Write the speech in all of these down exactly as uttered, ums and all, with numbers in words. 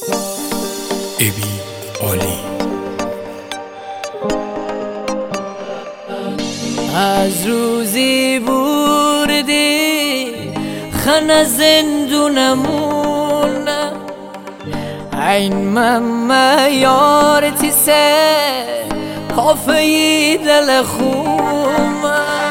ابی عالی. از روزی بردی خانه زندونمون این ممه یارتی سه کافهی دل خوم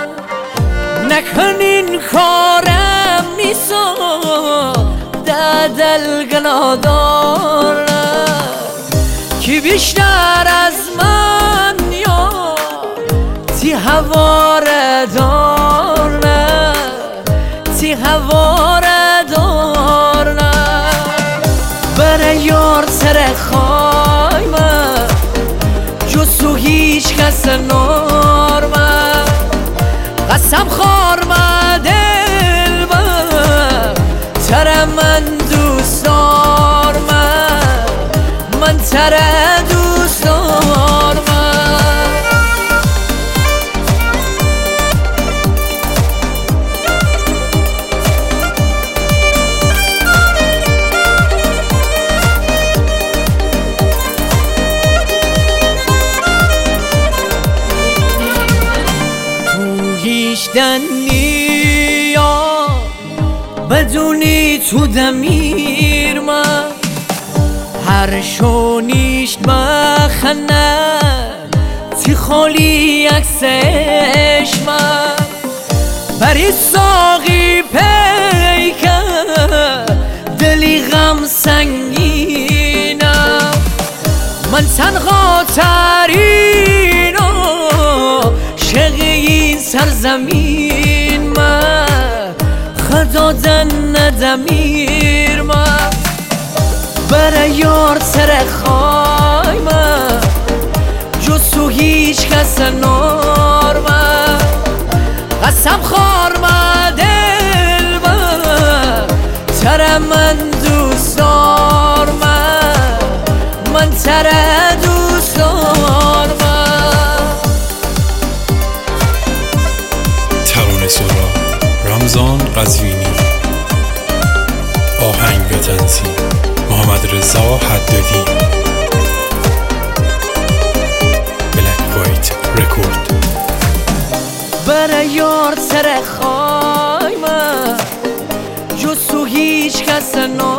نکنین کارم نیسا ده دل گنادار کی بیشتر از من یا تی هواره دار نه تی هواره دار نه برای یار سر خایمه جسو هیچ کس نارمه قسم خارمه دل من تره من دوست دارمه من تره دوست دارمه دنی یا بدونی تو دمیر من هر شونیشت بخنه تی خالی عکسش من بری ساقی پیکه دلی غم سنگینم من تنها ترینم شقی سرزمین من خدا دن ندمیر من برای یار سر خای من جسو هیچ کس نار من قسم خار من دل من تره من دوست دار من من تره دوست دار من سورا رمضان قزوینی. آهنگ و تنظیم محمد رضا حدادی. بلک وایت رکورد. برای یار سر خای من جسو هیچ کس